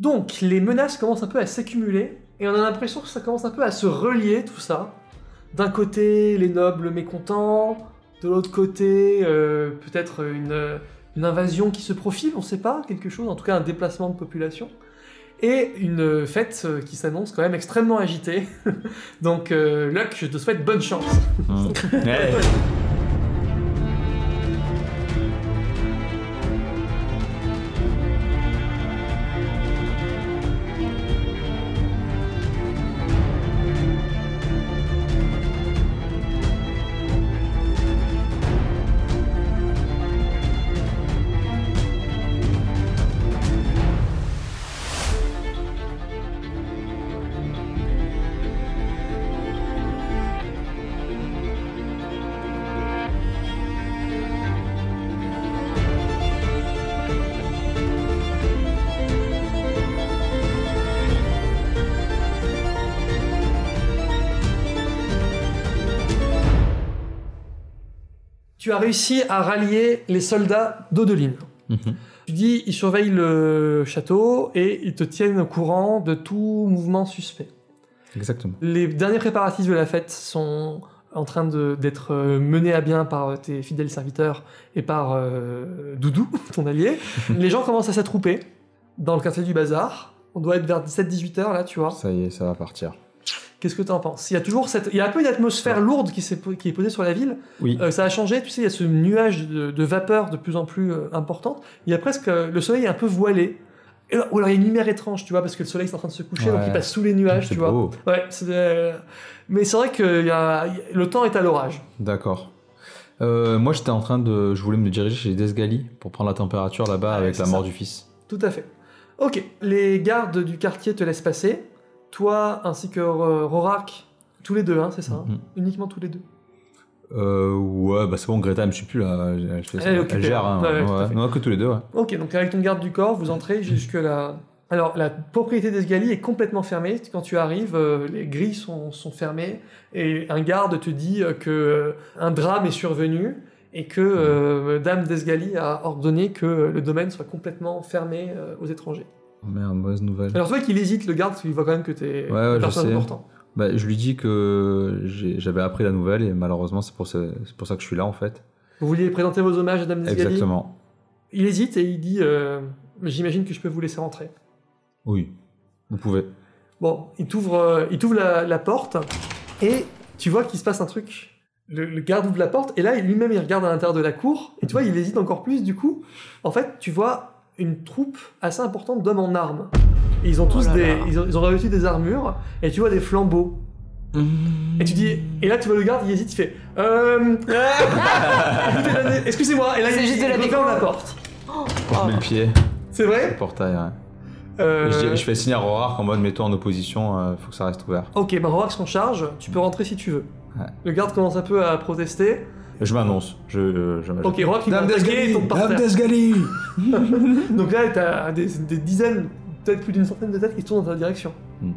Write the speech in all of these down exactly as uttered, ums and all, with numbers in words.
Donc, les menaces commencent un peu à s'accumuler, et on a l'impression que ça commence un peu à se relier, tout ça. D'un côté, les nobles mécontents, de l'autre côté, euh, peut-être une, une invasion qui se profile, on sait pas, quelque chose, en tout cas un déplacement de population. Et une fête qui s'annonce quand même extrêmement agitée. Donc, euh, Luck, je te souhaite bonne chance. Mmh. Ouais. Tu as réussi à rallier les soldats d'Odeline. Mmh. Tu dis, ils surveillent le château et ils te tiennent au courant de tout mouvement suspect. Exactement. Les derniers préparatifs de la fête sont en train de, d'être menés à bien par tes fidèles serviteurs et par euh, Doudou, ton allié. Les gens commencent à s'attrouper dans le quartier du bazar. On doit être vers dix-sept à dix-huit heures là, tu vois. Ça y est, ça va partir. Qu'est-ce que tu en penses ? Il y a toujours cette, il y a un peu une atmosphère lourde qui, s'est, qui est posée sur la ville. Oui. Euh, ça a changé, tu sais, il y a ce nuage de, de vapeur de plus en plus euh, importante. Il y a presque, euh, le soleil est un peu voilé. Et, ou alors il y a une lumière étrange, tu vois, parce que le soleil est en train de se coucher, Ouais. donc il passe sous les nuages, C'est tu beau. vois. Ouais, c'est, euh, mais c'est vrai que il y a, le temps est à l'orage. D'accord. Euh, moi, j'étais en train de... Je voulais me diriger chez les Desgali pour prendre la température là-bas Ouais, avec c'est la mort ça. du fils. Tout à fait. Ok, les gardes du quartier te laissent passer. Toi, ainsi que euh, Rorak, tous les deux, hein, c'est ça hein Mhm. Uniquement tous les deux. Euh, ouais, bah c'est bon, Greta, elle me suit plus là. Elle, elle fait ça. Elle est Elle occupée, gère, hein. hein. Ouais, ouais, tout à fait. Non, que tous les deux, ouais. Ok, donc avec ton garde du corps, vous entrez jusque la... Alors, la propriété d'Esgali est complètement fermée. Quand tu arrives, euh, les grilles sont, sont fermées et un garde te dit euh, que euh, un drame est survenu et que euh, Dame d'Esgali a ordonné que le domaine soit complètement fermé euh, aux étrangers. Oh, merde, mauvaise nouvelle. Alors, tu vois qu'il hésite, le garde, parce qu'il voit quand même que t'es Ouais, ouais, une je personne sais. importante. Bah, je lui dis que j'ai- j'avais appris la nouvelle et malheureusement, c'est pour, ça... c'est pour ça que je suis là en fait. Vous vouliez présenter vos hommages à Dame d'Esgali ? Exactement. Il hésite et il dit euh, j'imagine que je peux vous laisser rentrer. Oui, vous pouvez. Bon, il t'ouvre, euh, il t'ouvre la, la porte et tu vois qu'il se passe un truc. Le, le garde ouvre la porte et là, lui-même, il regarde à l'intérieur de la cour et tu vois, il hésite encore plus du coup. En fait, tu vois une troupe assez importante d'hommes en armes. Et ils ont tous Oh là des, là. ils ont, ils ont revêtu des armures et tu vois des flambeaux. Et tu dis, et là tu vois le garde, il hésite, il fait, euh, écoutez, donnez- excusez-moi. Et là, C'est il, juste de il la referme déco. la porte. Je mets le pied, C'est le vrai. portail, ouais. Euh, Et je, dis- je fais signe à Rorar qu'en mode mets-toi en opposition, euh, faut que ça reste ouvert. Ok, bah Rorax s'en charge. Tu peux rentrer si tu veux. Ouais. Le garde commence un peu à protester. Je m'annonce. Je, je, je- Ok, Rorax il Dame va attaquer et Desgali, tombe par Dame terre. Desgali. Donc là, t'as des, des dizaines, peut-être plus d'une centaine de têtes qui se tournent dans ta direction. Hmm.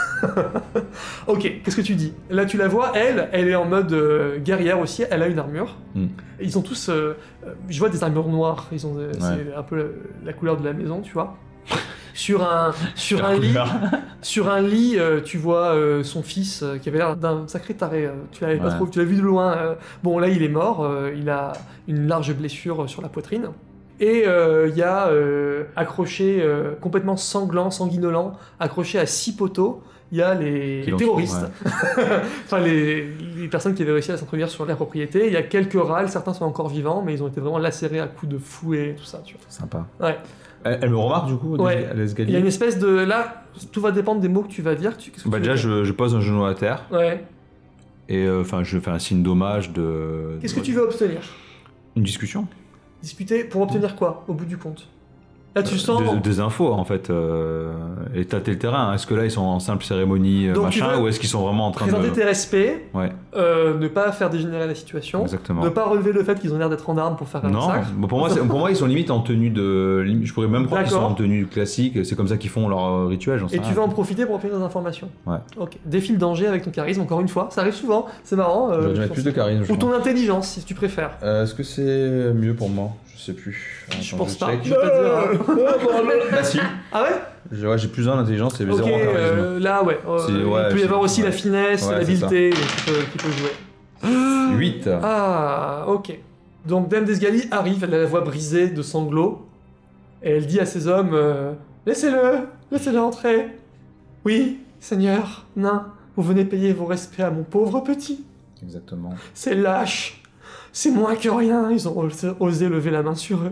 Ok, qu'est-ce que tu dis? Là, tu la vois, elle, elle est en mode euh, guerrière aussi, elle a une armure. Hmm. Ils ont tous, euh, euh, je vois des armures noires, ils ont, euh, Ouais. c'est un peu la, la couleur de la maison, tu vois. Sur un, sur La un lit, couleur. sur un lit, euh, tu vois euh, son fils euh, qui avait l'air d'un sacré taré. euh, tu l'avais pas Ouais. trop, tu l'as vu de loin. euh. Bon, là, il est mort. euh, il a une large blessure sur la poitrine. Et euh, il y a euh, accroché, euh, complètement sanglant, sanguinolent, accroché à six poteaux, il y a les, Qui les l'ont terroristes. tué, Enfin, les, les personnes qui avaient réussi à s'introduire sur la propriété. Il y a quelques râles, certains sont encore vivants, mais ils ont été vraiment lacérés à coups de fouet et tout ça, tu vois. Sympa. Ouais. Elle, elle me remarque du coup, Ouais. à l'escalier. Il y a une espèce de... Là, tout va dépendre des mots que tu vas dire. Tu, qu'est-ce que Bah tu déjà, veux dire je, je pose un genou à terre Ouais. et enfin, je fais un signe d'hommage de. Qu'est-ce de- que tu veux obtenir? Une discussion. Disputer pour obtenir quoi, au bout du compte? Là, tu sens... Des, des infos en fait euh, et tâter le terrain. Est-ce que là ils sont en simple cérémonie euh, Donc, tu machin veux ou est-ce qu'ils sont vraiment en train Présenter de. tes respects, Ouais, euh, ne pas faire dégénérer la situation, exactement. ne pas relever le fait qu'ils ont l'air d'être en armes pour faire un Non, massacre. bon, pour moi, c'est- pour moi ils sont limite en tenue de. lim- Je pourrais même croire qu'ils sont D'accord. en tenue classique. C'est comme ça qu'ils font leur euh, rituel. J'en sais Et tu rien. veux en profiter pour obtenir des informations. Ouais. Ok. Défie le danger avec ton charisme, encore une fois. Ça arrive souvent, c'est marrant. euh, J'aurais dû je mettre pense. plus de charisme. je Ou ton pense. intelligence, si tu préfères. Euh, Est-ce que c'est mieux pour moi? Je sais plus. Je Attends, pense je pas. check. Je vais pas te dire. hein. Bah si. Ah ouais? j'ai, ouais, j'ai plus un d'intelligence et Ok, zéro en charisme. euh, là ouais, euh, C'est- il ouais, peut y c'est- avoir aussi ouais. la finesse, Ouais, c'est l'habileté qui peut, qui peut jouer. huit. Ah, ok. Donc Dame Desgali arrive, elle a la voix brisée de sanglots, et elle dit à ses hommes euh, laissez-le, laissez-le entrer. Oui, seigneur, nain, vous venez payer vos respects à mon pauvre petit. Exactement. C'est lâche, c'est moins que rien, ils ont osé, osé lever la main sur eux.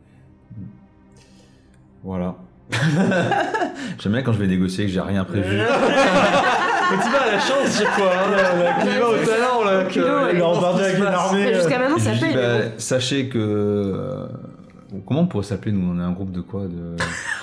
Voilà. J'aime bien quand je vais négocier que j'ai rien prévu. Mais tu vas à la chance chaque fois, hein, qui va au talent là. que- culot, ouais. les Il est gens embarqué qui avec se une passent. armée. Mais jusqu'à maintenant, Et ça je dis, paye. bah, mais bon. sachez que. euh, Comment on pourrait s'appeler, nous? On est un groupe de quoi de...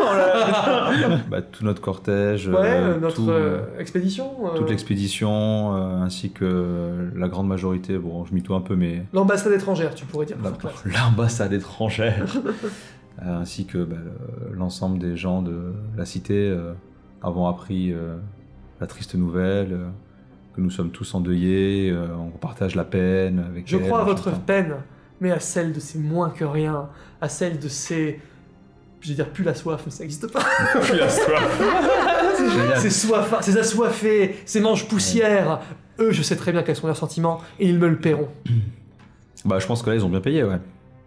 bah, tout notre cortège, Ouais, euh, notre tout- euh, expédition. euh, toute l'expédition, euh, ainsi que la grande majorité, bon, je mytho un peu, mais L'ambassade étrangère, tu pourrais dire. pour la- faire classe. l'ambassade étrangère, euh, ainsi que bah, le- l'ensemble des gens de la cité euh, avons appris euh, la triste nouvelle, euh, que nous sommes tous endeuillés, euh, on partage la peine avec Je elle, crois à machin, votre enfin. peine, mais à celle de ces moins que rien, à celle de ces... Je vais dire plus la soif, mais ça n'existe pas. Génial. Ces soifards, ces assoiffés, ces manches poussières, eux, je sais très bien quels sont leurs sentiments, et ils me le paieront. Bah, je pense que là, ils ont bien payé, ouais.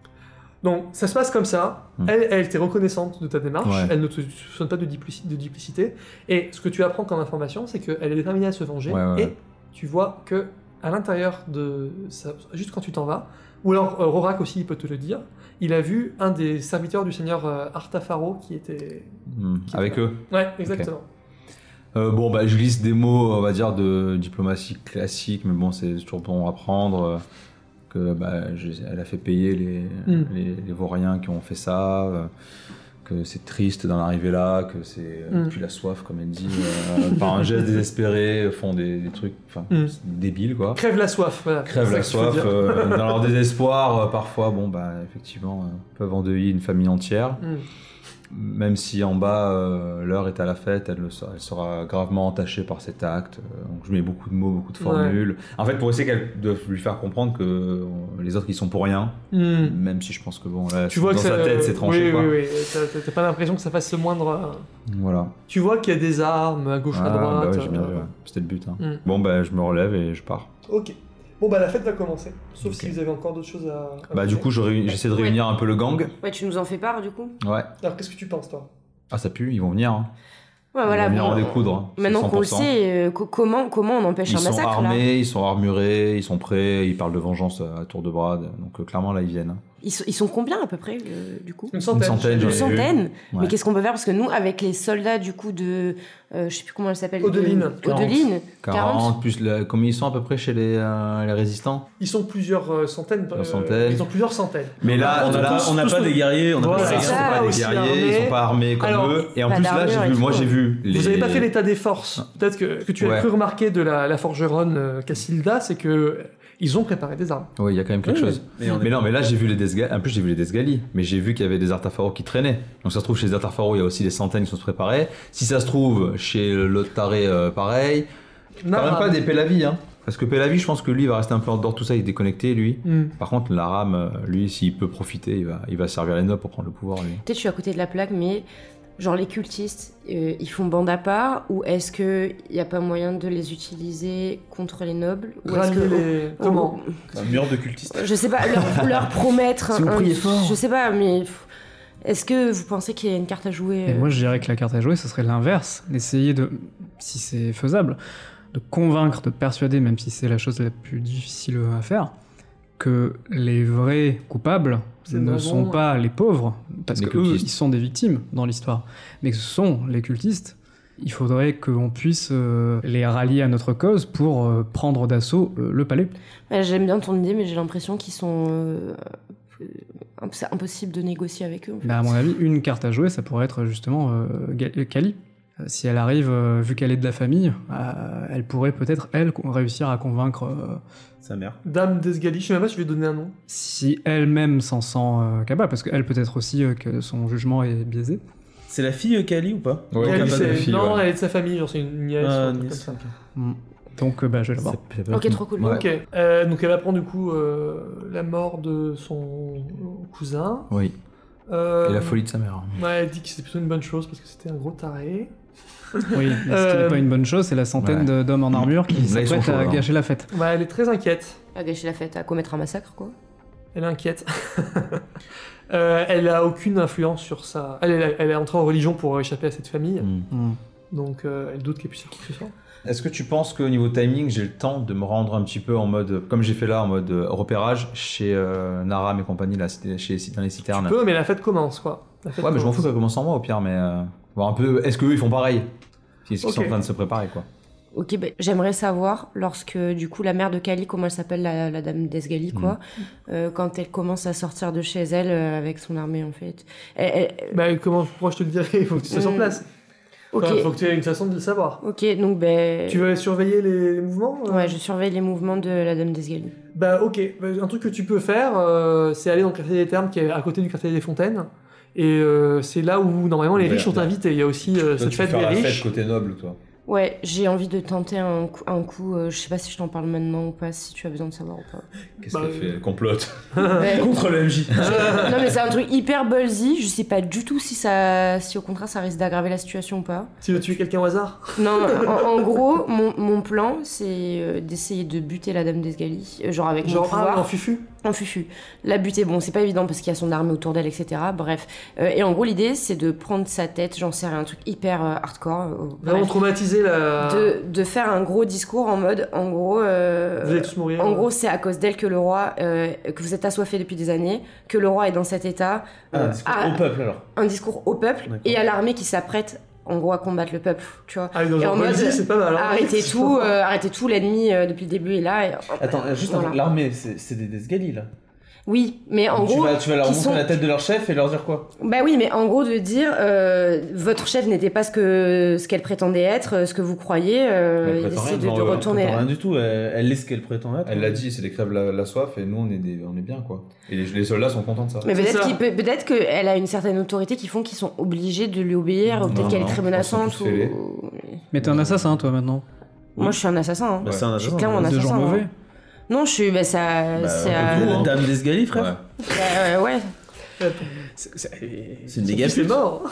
Donc, ça se passe comme ça. Hmm. Elle, elle était reconnaissante de ta démarche. Ouais. Elle ne te soupçonne pas de, duplici- de duplicité. Et ce que tu apprends comme information, c'est qu'elle est déterminée à se venger. Ouais, ouais, et ouais. tu vois que à l'intérieur de... ça- juste quand tu t'en vas, ou alors euh, Rorak aussi, il peut te le dire, il a vu un des serviteurs du seigneur euh, Artafaro qui était... Hmm. Qui Avec était- eux. Ouais, exactement. Euh, bon, bah, je glisse des mots, on va dire, de diplomatie classique, mais bon, c'est toujours bon à prendre. euh, que, bah, je- elle a fait payer les, Mm. les, les vauriens qui ont fait ça, euh, que c'est triste d'en arriver là, que c'est euh, Mm. puis la soif, comme elle dit, euh, par un geste désespéré, font des, des trucs, enfin, Mm. c'est débiles, quoi. Crève la soif, voilà. Crèvent C'est la ça qu'il faut soif, dire. euh, dans leur désespoir, euh, parfois, bon, bah, effectivement, euh, peuvent endeuiller une famille entière. Mm. Même si en bas, euh, l'heure est à la fête, elle, le sera, elle sera gravement entachée par cet acte. Euh, donc je mets beaucoup de mots, beaucoup de formules. En fait, pour essayer qu'elle de lui faire comprendre que euh, les autres, ils sont pour rien. Mm. Même si je pense que bon, là, Tu vois dans que sa ça- tête, c'est tranché. Oui, quoi. oui, oui. T'as- T'as pas l'impression que ça fasse ce moindre... euh, Voilà. Tu vois qu'il y a des armes à gauche, à Ah, droite. bah ouais, j'ai bien euh, vu, ouais. C'était le but. hein. Mm. Bon, bah, je me relève et je pars. Ok. Bon, bah la fête va commencer. Sauf Ok. si vous avez encore d'autres choses à... à Bah, du faire. coup, je réunis- j'essaie de Ouais. réunir un peu le gang. Ouais, tu nous en fais part, du coup. Ouais. Alors, qu'est-ce que tu penses, toi? Ah, ça pue, ils vont venir. Hein. Ouais, Ils voilà. vont venir bon, en découdre. hein. C'est Maintenant qu'on le cent pour cent. sait, euh, co- comment, comment on empêche Ils un sont massacre, là armés, ils sont armurés, ils sont prêts, ils parlent de vengeance à tour de bras. Donc, euh, clairement, là, ils viennent. hein. ils sont, ils sont combien, à peu près, euh, du coup Une centaine. centaine, j'ai- Une j'en ai vu. centaine. Mais Ouais. qu'est-ce qu'on peut faire? Parce que nous, avec les soldats, du coup, de... euh, je sais plus comment elle s'appelle. Odeline. de- Odeline. quarante, plus le- combien ils sont à peu près chez les, euh, les résistants. Ils sont plusieurs euh, centaines. euh, centaines. Ils sont plusieurs centaines. Mais là, Par on contre, a, tous- On n'a tous- pas des guerriers, on n'a Voilà, pas des ils c'est sont ça, pas des aussi guerriers, armés. ils sont pas armés comme Alors, eux. Et en pas plus là, d'armure j'ai et vu, tout, moi ouais. j'ai vu. Les... Vous avez pas fait l'état des forces. Peut-être que, que tu as Ouais. cru remarquer de la, la forgeronne euh, Cassilda, c'est que ils ont préparé des armes. Oui, il y a quand même quelque Oui, chose. mais on est- Mais non, mais là j'ai vu les Desgali. En plus j'ai vu les Desgali. Mais j'ai vu qu'il y avait des Artafaro qui traînaient. Donc ça se trouve chez les Artafaro, il y a aussi des centaines qui sont préparés. Si ça se trouve chez l'autre taré, euh, pareil. Je parle même Nara. pas des Pélavi, hein. Parce que Pélavi, je pense que lui il va rester un peu en dehors de tout ça, il est déconnecté lui. Hmm. Par contre, l'Aram, euh, lui, s'il peut profiter, il va, il va servir les nobles pour prendre le pouvoir lui. Peut-être je suis à côté de la plaque, mais genre les cultistes, euh, ils font bande à part, ou est-ce qu'il n'y a pas moyen de les utiliser contre les nobles, ou est-ce Rallier que les... Comment Un mur de cultistes. je sais pas, leur, leur promettre Si vous un- priez fort. je sais pas, mais pff, est-ce que vous pensez qu'il y a une carte à jouer Et euh, moi, je dirais que la carte à jouer, ce serait l'inverse. D'essayer de, si c'est faisable, de convaincre, de persuader, même si c'est la chose la plus difficile à faire, que les vrais coupables C'est ne vraiment- sont pas les pauvres, parce Les que eux, cultistes. ils sont des victimes dans l'histoire, mais que ce sont les cultistes. Il faudrait qu'on puisse euh, les rallier à notre cause pour euh, prendre d'assaut euh, le palais. Ouais, j'aime bien ton idée, mais j'ai l'impression qu'ils sont... euh, euh, c'est impossible de négocier avec eux. En fait. Bah, à mon avis, une carte à jouer, ça pourrait être justement euh, Ga- Kali. Euh, Si elle arrive, euh, vu qu'elle est de la famille, euh, elle pourrait peut-être, elle, co- réussir à convaincre, euh, Sa mère. Dame Desgali, je sais même pas si je vais donner un nom. si elle-même s'en sent euh, capable, parce qu'elle peut-être aussi euh, que son jugement est biaisé. C'est la fille euh, Kali ou pas Ouais, Kali, capable c'est- de fille, non, ouais. elle est de sa famille, genre c'est une nièce. Ah, ou un truc nièce, comme ça. Mm. Donc, euh, bah, je vais la voir. Ça peut être- Ok, trop cool. Ouais. Ok, euh, donc elle apprend du coup euh, la mort de son cousin. Oui. Euh, Et la folie de sa mère. Ouais, elle dit que c'est plutôt une bonne chose parce que c'était un gros taré. Oui, mais ce qui Euh, n'est pas une bonne chose, c'est la centaine ouais. de- d'hommes en armure qui Là, ils sont s'apprêtent chauds, à là. gâcher la fête. Ouais, elle est très inquiète. À gâcher la fête, à commettre un massacre, quoi. Elle est inquiète. Euh, elle a aucune influence sur ça. Elle, est- elle est entrée en religion pour échapper à cette famille, Mm. Hmm. donc euh, elle doute qu'elle puisse être qui que ce soit. Est-ce que tu penses qu'au niveau timing, j'ai le temps de me rendre un petit peu en mode, comme j'ai fait là, en mode euh, repérage chez euh, Naram et compagnie, là, cité- chez, dans les citernes. Tu peux, mais la fête commence, quoi. La fête Ouais, mais je m'en fous commence. qu'elle commence en moi au pire, mais euh, voir un peu. Est-ce qu'eux ils font pareil? Est-ce qu'ils Ok. sont en train de se préparer, quoi? Ok, bah, j'aimerais savoir, lorsque du coup la mère de Kali, comment elle s'appelle, la, la dame d'Esgali, quoi, euh, quand elle commence à sortir de chez elle euh, avec son armée, en fait. Elle- elle- Bah, comment, pourquoi je te le dirais? Il faut que tu sois sur Mm. place. Ok, Il faut que tu aies une façon de le savoir. ok, donc ben. Tu veux surveiller les, les mouvements euh Ouais, je surveille les mouvements de la dame d'Esgali. Bah, ok. Bah, un truc que tu peux faire, euh, c'est aller dans le quartier des Thermes qui est à côté du quartier des Fontaines. Et euh, c'est là où normalement les Ouais, riches sont ouais. invités. Il y a aussi euh, cette fête des riches. côté noble, toi. Ouais, j'ai envie de tenter un coup, un coup euh, je sais pas si je t'en parle maintenant ou pas, si tu as besoin de savoir ou pas. Qu'est-ce Bah, qu'elle fait? Elle complote. Ouais. Contre le M J. Non mais c'est un truc hyper ballsy, je sais pas du tout si ça, si au contraire ça risque d'aggraver la situation ou pas. Tu veux tuer quelqu'un au hasard? Non, en, en gros, mon, mon plan c'est euh, d'essayer de buter la dame d'Esgali, euh, genre avec mon Genre, ah, pouvoir. en fufu? En fufu. La buter, bon, c'est pas évident parce qu'il y a son armée autour d'elle, et cetera. Bref. Euh, et en gros, l'idée, c'est de prendre sa tête, j'en sais rien, un truc hyper euh, hardcore. euh, Vraiment bref. traumatiser la. de, de faire un gros discours en mode, en gros. euh, Vous allez tous mourir. en gros, c'est à cause d'elle que le roi, euh, que vous êtes assoiffé depuis des années, que le roi est dans cet état. Ah, euh, un discours à- au peuple alors. un discours au peuple D'accord. et à l'armée qui s'apprête, en gros, à combattre le peuple, tu vois. Ah, dans Et genre en mode, Boldy, c'est pas mal. Hein. Arrêtez tout, euh, arrêtez tout, l'ennemi euh, depuis le début est là. et- Attends, euh, juste Voilà. avant, l'armée, c'est c'est des Desgali là. Oui, mais en Donc gros. tu vas, tu vas leur qui montrer sont- la tête de leur chef et leur dire quoi? Bah oui, mais en gros de dire euh, votre chef n'était pas ce que ce qu'elle prétendait être, euh, ce que vous croyez, euh, Elle et prétend d'essayer rien de, devant de eux, elle retourner. Attends, rien du tout, elle, elle est ce qu'elle prétend être. Elle l'a dit, c'est des crèves la, la soif et nous on est, des, on est bien, quoi. Et les, les soldats sont contents de ça. Mais C'est peut-être ça. qu'il peut, peut-être qu'elle a une certaine autorité qui font qu'ils sont obligés de lui obéir, ou Non, peut-être qu'elle est non, très je pense qu'ils sont menaçante. tous fêlés. Ou... Mais t'es un assassin, toi, maintenant. Moi, je suis un assassin. Hein. Bah, c'est un Je suis assassin. clairement un bah, De gens assassin. mauvais. hein. Non, je suis. Bah, ça. bah, c'est. euh, euh, Dame Desgali, frère. Ouais. bah, ouais. C'est c'est- c'est Son une dégâts fils est mort.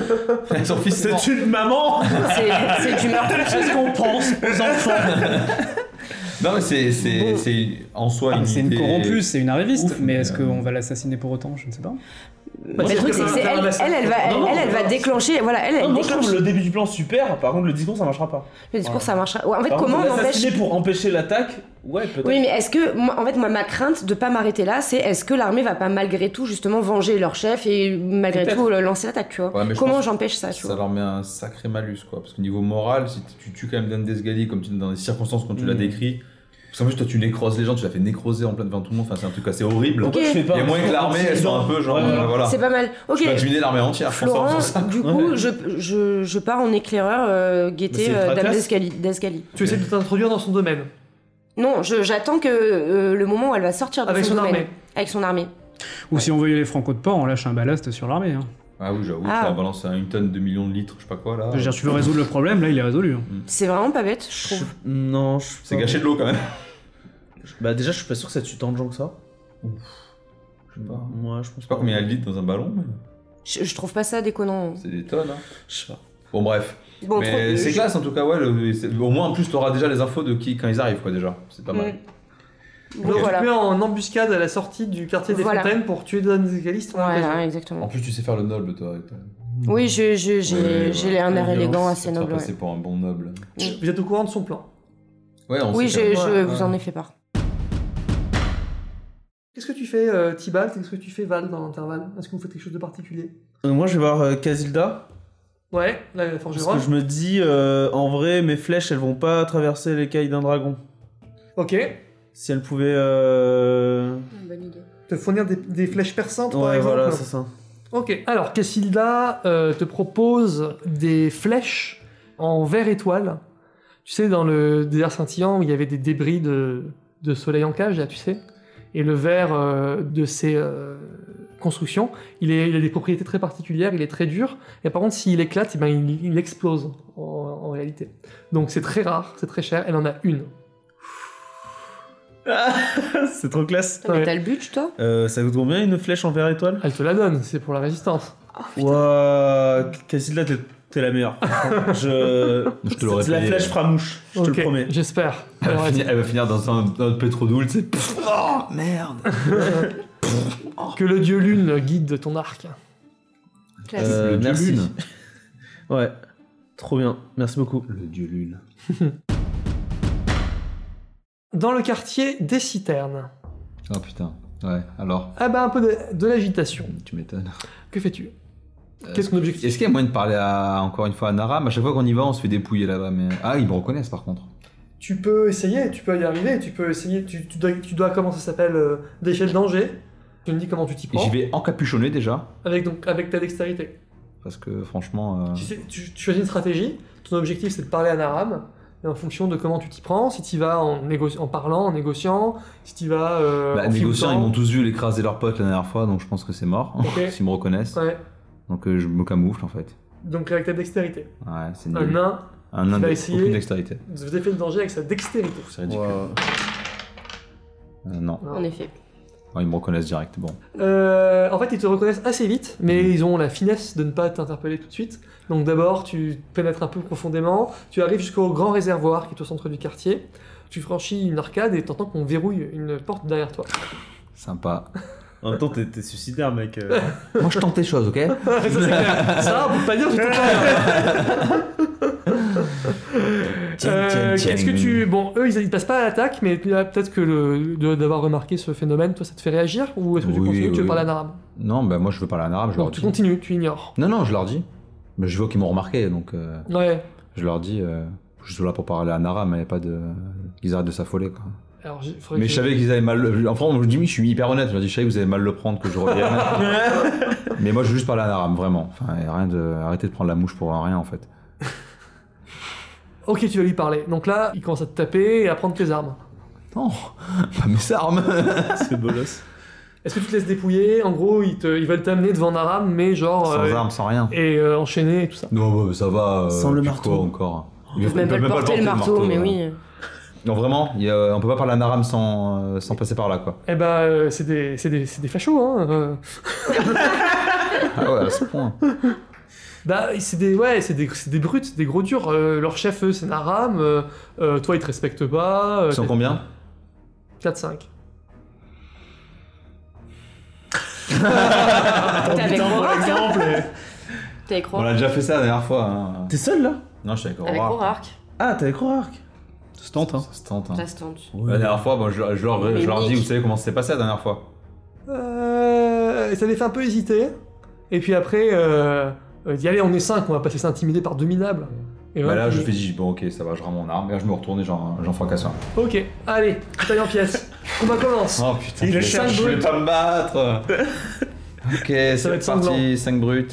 Son fils est mort. C'est une maman. C'est, c'est du meurtre. C'est ce qu'on pense aux enfants. Non, mais c'est c'est- Bon. c'est en soi Ah, une mais c'est une idée- corrompue, c'est une arriviste. Ouf, mais mais, est-ce euh, qu'on va l'assassiner pour autant? Je ne sais pas. Bah, Mais le truc, c'est que c'est elle, elle, elle va, elle, Non, non, elle, elle va non. déclencher. Voilà, elle, elle Non, moi je déclenche. trouve le début du plan super, par contre le discours ça marchera pas. Le discours, ça marchera. Ouais, en fait, Par comment contre, on empêche. l'assassiner pour empêcher l'attaque, ouais, peut-être. Oui, mais est-ce que, moi, en fait, moi, ma crainte de pas m'arrêter là, c'est est-ce que l'armée va pas malgré tout justement venger leur chef et malgré Peut-être. tout euh, lancer l'attaque, tu vois. Ouais, mais je Comment pense j'empêche ça, tu Ça vois. leur met un sacré malus, quoi. Parce que niveau moral, si tu tues quand même Dan Desgali comme tu, dans les circonstances quand tu l'as Mm. décrit, parce qu'en plus toi tu nécroses les gens, tu l'as fait nécroser en plein devant tout le monde, enfin c'est un truc assez horrible. Ok. Pourquoi tu fais pas Il y a moyen que l'armée elle soit un peu genre, Ouais, euh, voilà. C'est pas mal. Ok. Tu vas diminuer l'armée entière, je pense, en Florent, faisant ça. du coup, Ouais. je, je, je pars en éclaireur euh, Mais guetter c'est euh, ultra Dame classe. d'Escali. d'Escali. Tu essaies de t'introduire dans son domaine. Non, je- j'attends que euh, le moment où elle va sortir de Avec son, son domaine. armée. Avec son armée. Ou si on veut y aller franco de port, on lâche un ballast sur l'armée. Hein. Ah oui, j'avoue, Ah. tu vas balancer une tonne de millions de litres, je sais pas quoi là. Je veux dire, tu veux résoudre le problème, là, il est résolu. hein. C'est vraiment pas bête, je trouve. Non, je C'est gâcher de l'eau quand même. Bah déjà je suis pas sûr que ça tue tant de gens que ça. Je sais pas. Moi je pense Je sais pas combien il y a de litres dans un ballon, mais Je, je trouve pas ça déconnant. c'est des tonnes. Hein. Je sais pas. Bon bref. Bon, mais trop- c'est je- classe en tout cas, ouais. le- c'est- au moins en plus t'auras déjà les infos de qui quand ils arrivent quoi déjà. C'est pas mal. Mm. Donc Donc tu voilà. te mets en embuscade à la sortie du quartier des Voilà. Fontaines pour tuer Dan Desgali. c'est ton occasion. Voilà, En exactement. plus tu sais faire le noble toi. t'as- Oui, je- je- j'ai Ouais, j'ai ouais. un air Ouais, élégant, ça assez te fera noble. passer ouais. pour un bon noble. Vous êtes au courant de son plan. Ouais, on Oui, sait je, quand même. je Ouais, vous ouais. en ai fait part. Qu'est-ce que tu fais, euh, Tibalt? Qu'est-ce que tu fais, Val, dans l'intervalle? Est-ce que vous faites quelque chose de particulier? Euh, moi je vais voir euh, Casilda. Ouais, la Parce forgeronne. que je me dis, euh, en vrai, mes flèches elles vont pas traverser l'écaille d'un dragon. Ok. Si elles pouvaient. Euh... Bonne idée. Te fournir des, des flèches perçantes, par Ouais, exemple. voilà, c'est ça. Ok. Alors, Cassilda euh, te propose des flèches en verre étoile. Tu sais, dans le désert scintillant où il y avait des débris de, de soleil en cage, là, tu sais. Et le verre euh, de ces euh, constructions, il, est, il a des propriétés très particulières, il est très dur. Et par contre, s'il éclate, eh ben, il, il explose en, en réalité. Donc c'est très rare, c'est très cher. Elle en a une. C'est trop classe. Mais Ouais. t'as le but, toi Euh, ça coûte combien une flèche en verre étoile? Elle te la donne, c'est pour la résistance. Ouah, Cassila, t'es, t'es la meilleure. Je, Je te l'aurais C'est la payé. flèche framouche, je te Ok, le promets. J'espère. Elle va, Alors, finir, elle va finir dans un, dans un pétrodoule, tu sais. Pff, Oh, merde. que le dieu lune guide ton arc. Classe. Euh, Le dieu merci. lune. Ouais, trop bien, merci beaucoup. Le dieu lune. Dans le quartier des citernes. Oh putain. Ouais, alors, Ah bah un peu de, de l'agitation. tu m'étonnes. Que fais-tu? Euh, Qu'est-ce que ton objectif? Est-ce qu'il y a moyen de parler à, encore une fois à Naram? À chaque fois qu'on y va, on se fait dépouiller là-bas. Mais... Ah, ils me reconnaissent par contre. Tu peux essayer, tu peux y arriver, tu peux essayer, tu, tu dois, tu dois, comment ça s'appelle, euh, d'échelle danger. Tu me dis comment tu t'y Et prends. j'y vais encapuchonné déjà. Avec, donc, avec ta dextérité. Parce que franchement. euh, Tu, sais- tu- tu choisis une stratégie, ton objectif c'est de parler à Naram, et en fonction de comment tu t'y prends, si tu vas en, négo- en parlant, en négociant, si tu vas euh, Bah, en négociant, ils filoutant. m'ont tous vu l'écraser leurs potes la dernière fois, donc je pense que c'est mort. Ok. S'ils me reconnaissent. Ouais, Donc euh, je me camoufle en fait. donc avec ta dextérité. Ouais, c'est Un nul. nain Un nain va de essayer- aucune dextérité. se défait de danger avec sa dextérité. C'est ridicule. Ouah. Euh, non. En effet. Ouais, ils me reconnaissent direct. Bon. Euh, en fait, ils te reconnaissent assez vite, mais Mhm. ils ont la finesse de ne pas t'interpeller tout de suite. Donc d'abord, tu pénètres un peu profondément, tu arrives jusqu'au grand réservoir qui est au centre du quartier, tu franchis une arcade et t'entends qu'on verrouille une porte derrière toi. Sympa. En même temps, t'es, t'es suicidaire, mec. euh. Moi je tente les choses, ok? Ça, c'est clair. Ça, on peut pas dire que c'est clair. Tiens, Euh, tiens, tiens. Est-ce que tu... Bon, eux, ils, ils passent pas à l'attaque, mais là, peut-être que le, de- d'avoir remarqué ce phénomène, toi, ça te fait réagir? Ou est-ce que tu Oui, continues, tu veux oui. parler à Naram? Non, bah moi je veux parler à Naram, je leur Donc tu dis. continues, tu ignores. Non, non, je leur dis. Mais je vois qu'ils m'ont remarqué, donc euh, Ouais. je leur dis. Euh, je suis là pour parler à Naram, mais pas de. Qu'ils arrêtent de s'affoler, quoi. Alors, j'ai- faudrait Mais que je savais qu'ils avaient mal. le- Enfin, je dis oui, je suis hyper honnête. Je leur dis, je savais que vous avez mal le prendre, que je revienne. Mais moi, je veux juste parler à Naram, vraiment. Enfin, y a rien de. Arrêtez de prendre la mouche pour rien, en fait. Ok, tu vas lui parler. Donc là, il commence à te taper et à prendre tes armes. Non, pas mes armes. C'est bolos. Est-ce que tu te laisses dépouiller? En gros, ils, te, ils veulent t'amener devant Naram, mais genre... Sans euh, armes, sans rien. et euh, enchaîner et tout ça. Non, bah, ça va. euh, Sans le puis marteau. quoi encore. Ils peuvent même pas le porter le marteau, mais hein. oui. Non, vraiment, il y a- on peut pas parler à Naram sans, euh, sans passer par là, quoi. Eh bah, euh, c'est des, c'est des, c'est des fachos, hein. euh. Ah ouais, à ce point. Bah, c'est des, ouais, c'est des, c'est des brutes, c'est des gros durs. Euh, leur chef, eux, c'est Naram. Euh, euh, toi, ils te respectent pas. Ils sont combien? quatre cinq. T'es avec Putain, pour Rorak, hein l'exemple. T'es avec On a Rorak. déjà fait ça la dernière fois. Hein. T'es seul là? Non, je suis avec Avec Aurora. Rorak. Ah, t'es avec Roark. Ça se tente, hein. Ça se tente. Hein. Ça se tente. La dernière fois, bon, je, je leur, Mais je leur dis, Nick. vous savez comment ça s'est passé la dernière fois? Euh, ça les fait un peu hésiter. Et puis après, euh, euh, dit allez, on est cinq, on va pas se laisser intimider par deux minables. Et Bah voilà, là, je puis- fais dis, bon, ok, ça va, je rends mon arme. Et là, je me retourne et j'en, j'en fracasse un. Ok, allez, taille en pièces. Combat commence. Oh putain, Il je le vais- cherche. je vais pas me battre. Ok, va être c'est sanglant. parti, cinq brutes.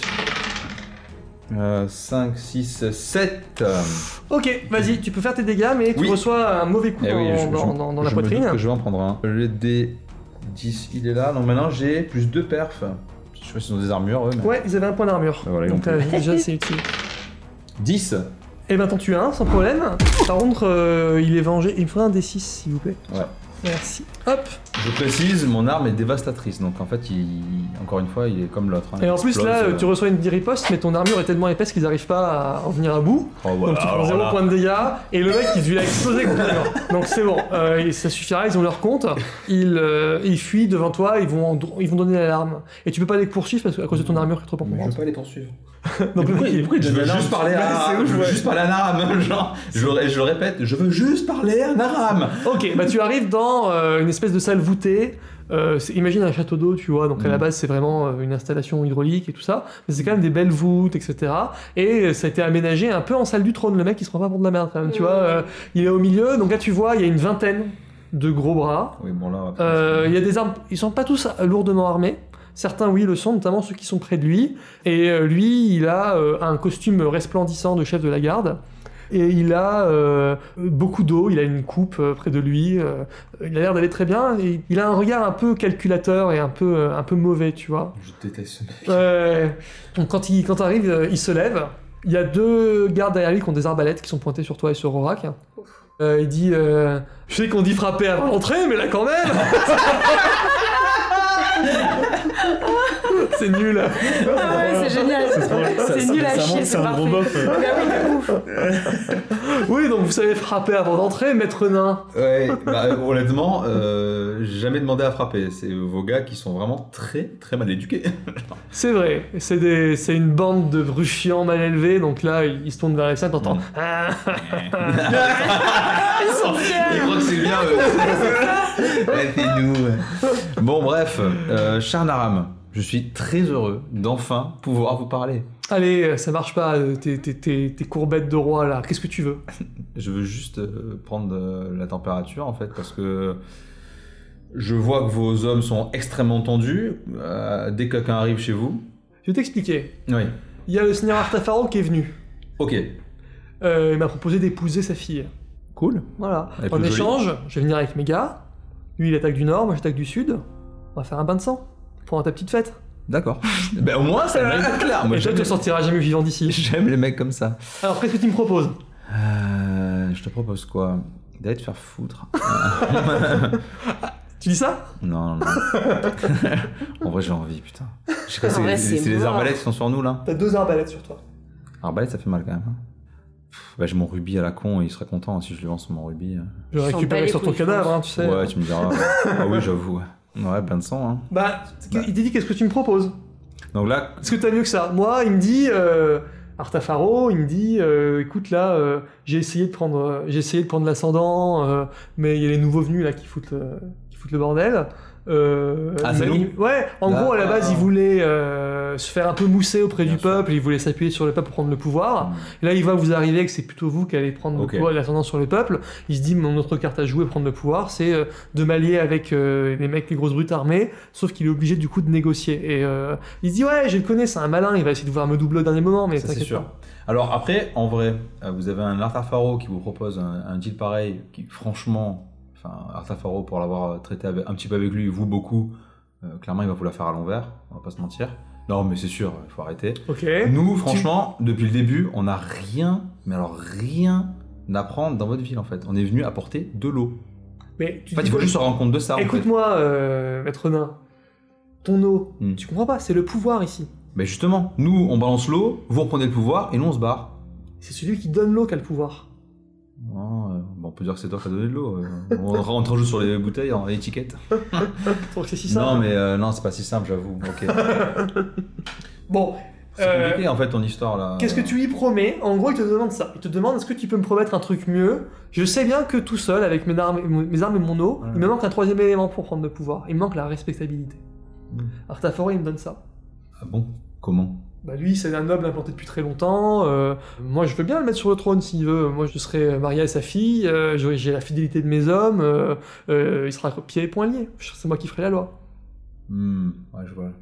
Euh, cinq, six, sept. Ok, vas-y, tu peux faire tes dégâts, mais tu Oui. reçois un mauvais coup Eh dans, oui, je, dans- je- dans- dans la je me poitrine. doute que je vais en prendre un. Le D dix, il est là. Donc maintenant, j'ai plus deux perfs. Je sais pas s'ils ont des armures, eux. Mais... Ouais, ils avaient un point d'armure. Bah voilà, ils Donc l'ont euh, plus. déjà, c'est utile. dix. Et ben t'en tues un, sans problème. Par contre, euh, il est vengé. Il me faudrait un D six, s'il vous plaît. Ouais. Merci. Hop. Je précise, mon arme est dévastatrice. Donc en fait, il... encore une fois, il est comme l'autre. hein. Et Il en plus, explose, là, euh. tu reçois une riposte, mais ton armure est tellement épaisse qu'ils n'arrivent pas à en venir à bout. Oh, voilà, Donc tu prends alors zéro là. point de dégâts, et le mec, il lui a explosé contre le mur. Donc c'est bon, euh, et ça suffira, ils ont leur compte. Ils, euh, ils fuient devant toi, ils vont, en- ils vont donner l'alarme. Et tu peux pas les poursuivre parce que, à cause de ton armure qui est trop Mais je encombrante. veux pas les poursuivre. Donc le mec, il- pourquoi il Je donne veux l'alarme juste parler à, Ouais, c'est ouf, je veux ouais. juste parler à Naram, genre, je, le- je le répète, je veux juste parler à Naram. Ok, bah tu arrives dans euh, une espèce de salle voûtée. Euh, c'est- imagine un château d'eau, tu vois, donc à la Mm. base c'est vraiment euh, une installation hydraulique et tout ça, mais c'est quand même des belles voûtes, et cetera. Et ça a été aménagé un peu en salle du trône, le mec il se prend pas pour de la merde quand même, tu Mm. vois. euh, il est au milieu, donc là tu vois, il y a une vingtaine de gros bras. Oui, bon là. après, Euh, c'est- Il y a des armes, ils sont pas tous lourdement armés. Certains, oui, le sont, notamment ceux qui sont près de lui. Et euh, lui, il a euh, un costume resplendissant de chef de la garde. Et il a euh, beaucoup d'eau, il a une coupe euh, près de lui. euh, il a l'air d'aller très bien. Et il a un regard un peu calculateur et un peu, euh, un peu mauvais, tu vois. Je déteste ce mec. Euh, donc quand il quand arrive, euh, il se lève. Il y a deux gardes derrière lui qui ont des arbalètes qui sont pointées sur toi et sur Rorak. Euh, il dit euh, je sais qu'on dit frapper avant l'entrée, mais là quand même. C'est nul. Ah ouais, c'est génial. C'est nul à chier, c'est parfait. Oui, donc vous savez frapper avant d'entrer, maître nain. Ouais, bah, honnêtement, euh, j'ai jamais demandé à frapper. C'est vos gars qui sont vraiment très très mal éduqués. C'est vrai, c'est des, c'est une bande de ruffians mal élevés, donc là ils se tournent vers les scènes, t'entends. Mm. Ah. Ils sont fiers. Ils croient que c'est bien. Euh... ouais, c'est nous. Bon, bref, euh, cher Naram, je suis très heureux d'enfin pouvoir vous parler. Allez, ça marche pas, tes, tes, tes, tes courbettes de roi là, qu'est-ce que tu veux? Je veux juste euh, prendre euh, la température en fait, parce que je vois que vos hommes sont extrêmement tendus euh, dès que quelqu'un arrive chez vous. Je vais t'expliquer. Oui. Il y a le seigneur Artafaro qui est venu. Ok. Euh, il m'a proposé d'épouser sa fille. Cool. Voilà. Elle est En plus échange, je vais venir avec mes gars. Lui il attaque du nord, moi j'attaque du sud. On va faire un bain de sang. Pour ta petite fête. D'accord. Ben au moins ça m'a l'air clair. Moi, Et toi tu ne sortiras jamais vivant d'ici. J'aime les mecs comme ça. Alors qu'est-ce que tu me proposes? Euh, je te propose quoi? D'aller te faire foutre. Tu dis ça? Non, non. En vrai j'ai envie, putain. Je sais pas, En c'est, vrai, c'est, c'est c'est les mort. arbalètes qui sont sur nous là. T'as deux arbalètes sur toi. Arbalète ça fait mal quand même. Hein. Pff, bah, j'ai mon rubis à la con et il serait content si je lui lance mon rubis. Je vais S'en récupérer bat les sur ton couilles, je cadavre, pense. hein, tu sais. Ouais, tu me diras. Ah oui, j'avoue. Ouais, bain de sang. Hein. Bah, il t'a dit qu'est-ce que tu me proposes? Donc là, Est-ce que t'as mieux que ça? Moi, il me dit, euh, Artafaro, il me dit, euh, écoute là, euh, j'ai essayé de prendre, euh, j'ai essayé de prendre l'ascendant, euh, mais il y a les nouveaux venus là qui foutent le, qui foutent le bordel. Euh, Ah, c'est mais- nous Ouais, en D'accord. gros, à la base, il voulait euh, se faire un peu mousser auprès Bien du sûr. peuple, il voulait s'appuyer sur le peuple pour prendre le pouvoir. Et là, il voit que vous arrivez, que c'est plutôt vous qui allez prendre Ok. le pouvoir et l'ascendant sur le peuple. Il se dit, mon autre carte à jouer, prendre le pouvoir, c'est euh, de m'allier avec euh, les mecs, les grosses brutes armées, sauf qu'il est obligé du coup de négocier. Et euh, il se dit, ouais, je le connais, c'est un malin, il va essayer de vouloir me doubler au dernier moment, mais ça c'est t'inquiète sûr. pas. Alors après, en vrai, euh, vous avez un Artafaro qui vous propose un, un deal pareil, qui franchement, enfin Artafaro pour l'avoir traité avec- un petit peu avec lui, vous beaucoup, euh, clairement il va vous la faire à l'envers, on va pas se mentir. Non mais c'est sûr, il faut arrêter. Ok. Nous, franchement, depuis le début, on n'a rien, mais alors rien à prendre dans votre ville en fait. On est venu apporter de l'eau. Mais tu En fait, dis il faut quoi juste se rendre compte de ça en fait. Écoute-moi, euh, maître nain, ton eau, Hmm. tu comprends pas, c'est le pouvoir ici. Mais justement, nous on balance l'eau, vous reprenez le pouvoir et nous on se barre. C'est celui qui donne l'eau qui a le pouvoir. Oh, euh, bon, on peut dire que c'est toi qui as donné de l'eau. euh. On rentre juste sur les bouteilles, en étiquette. Tu trouves que c'est si simple? Non, mais euh, non, c'est pas si simple, j'avoue. Ok. Bon, C'est euh, compliqué en fait ton histoire là. qu'est-ce que tu lui promets? En gros, il te demande ça. Il te demande, est-ce que tu peux me promettre un truc mieux? Je sais bien que tout seul, avec mes armes, mes armes et mon eau, Ouais. il me manque un troisième élément pour prendre le pouvoir. Il me manque la respectabilité. Hmm. Artafaro, il me donne ça. Ah bon? Comment? Bah lui, c'est un noble implanté depuis très longtemps. euh, moi, je veux bien le mettre sur le trône s'il veut. Moi, je serai marié à sa fille. euh, j'aurai- j'ai la fidélité de mes hommes. euh, euh, il sera pieds et poings liés. C'est moi qui ferai la loi. Hmm, ouais, je vois.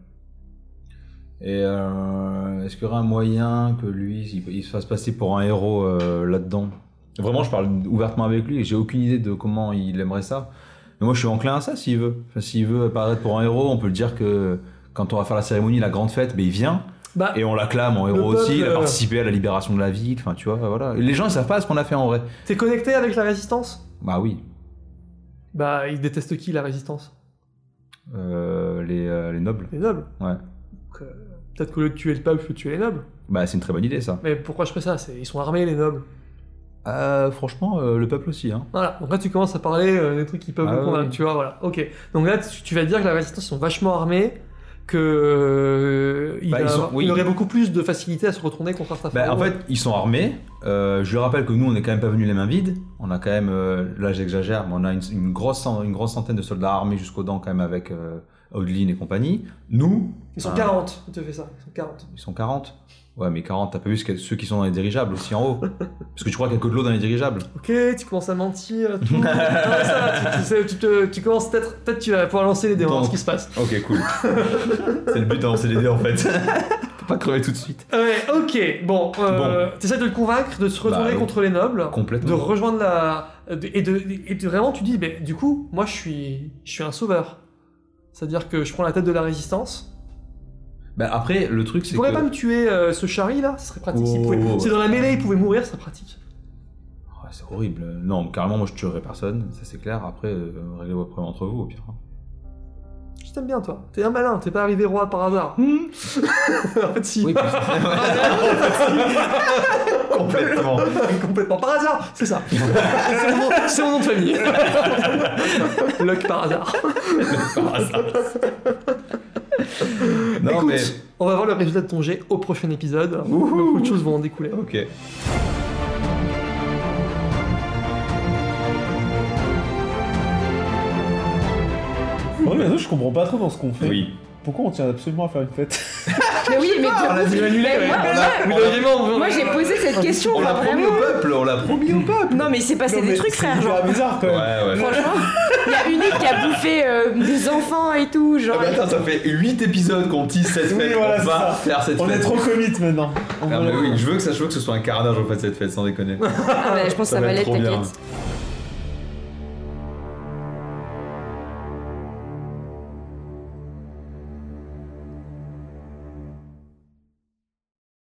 Et euh, est-ce qu'il y aura un moyen que lui, il, il se fasse passer pour un héros euh, là-dedans? Vraiment, je parle ouvertement avec lui et j'ai aucune idée de comment il aimerait ça. Mais moi, je suis enclin à ça s'il veut. Enfin, s'il veut apparaître pour un héros, on peut le dire que quand on va faire la cérémonie, la grande fête, mais il vient. Bah, Et on l'acclame en Le héros aussi, il a peuple, participé à la libération de la ville, enfin tu vois, voilà. Et les gens ils savent pas ce qu'on a fait en vrai. t'es connecté avec la résistance? Bah oui, Bah, il déteste qui, la résistance? euh, les, euh, les nobles, Les nobles. ouais. Donc, euh, peut-être qu'au lieu de tuer le peuple, je peux tuer les nobles. Bah c'est une très bonne idée ça. Mais pourquoi je ferais ça? C'est- Ils sont armés, les nobles. Euh, franchement, euh, le peuple aussi, hein. Voilà, donc là tu commences à parler euh, des trucs qui peuvent Ah vous oui. convaincre, tu vois, voilà. Ok, donc là tu, tu vas dire que la résistance sont vachement armés, que euh, il, Bah, ils a- sont- oui. il aurait beaucoup plus de facilité à se retourner contre Artafaro. Bah en fait, ils sont armés. Euh, je lui rappelle que nous on est quand même pas venus les mains vides. On a quand même, euh, là j'exagère, mais on a une, une, grosse, cent- une grosse centaine de soldats armés jusqu'aux dents quand même avec euh, Odlin et compagnie. Nous, Ils sont euh, quarante, il te fait ça, ils sont quarante. Ils sont quarante. Ouais, mais quarante, t'as pas vu ce que- ceux qui sont dans les dirigeables aussi en haut? Parce que tu crois qu'il y a que de l'eau dans les dirigeables? Ok, tu commences à mentir, tout. Non, ça va, tu, tu sais, tu, te- tu commences peut-être, peut-être tu vas pouvoir lancer les dés, on va voir Donc- ce qui se passe. Ok, cool. C'est le but de lancer les dés en fait. Faut pas crever tout de suite. Ouais, ok, bon, euh, t'essaies de le convaincre de se retourner Bah, oui. contre les nobles. Complètement. De rejoindre la de- et de et de vraiment tu dis mais du coup moi je suis je suis un sauveur, c'est à dire que je prends la tête de la résistance. Bah après, le truc Tu c'est pourrais que... pas me tuer euh, ce Chari là, ce serait pratique. s'il Oh, pouvait- oh, oh. c'est dans la mêlée, il pouvait mourir, ce serait pratique. Ah, c'est horrible. Non, carrément, moi je tuerais personne, ça c'est clair. Après, euh, réglez vos problèmes entre vous au pire. Je t'aime bien, toi. T'es un malin, t'es pas arrivé roi par hasard. Hmm en fait, si. Oui, puis... complètement. Complètement par hasard, c'est ça. c'est, mon nom, c'est mon nom de famille. Luck par hasard. par hasard. Non, Écoute, mais... on va voir le résultat de ton jet au prochain épisode. Ouhou. Beaucoup de choses vont en découler. Ok. Ouais, mais je comprends pas trop dans ce qu'on fait. Oui. Pourquoi on tient absolument à faire une fête? Mais oui, mais On l'a dit annulé, Mais ouais. moi, On moi, a- moi, oui, évidemment, moi, j'ai posé cette question, On l'a enfin, promis vraiment. au peuple, on l'a promis au peuple. Non, mais c'est passé Non, des mais trucs, c'est frère, hyper genre. bizarre quand même. Ouais, ouais. Franchement, il y a Unique qui a bouffé euh, des enfants et tout, genre. Ah, mais attends, ça fait huit épisodes qu'on tease cette Oui, fête, voilà, on c'est va ça. faire cette On fête. est trop commit maintenant. On Ah, va- mais oui, je veux que ça, je veux que ce soit un carnage en fait cette fête, sans déconner. Ah, bah, je pense que ça, va va être l'être, trop bien. t'inquiète.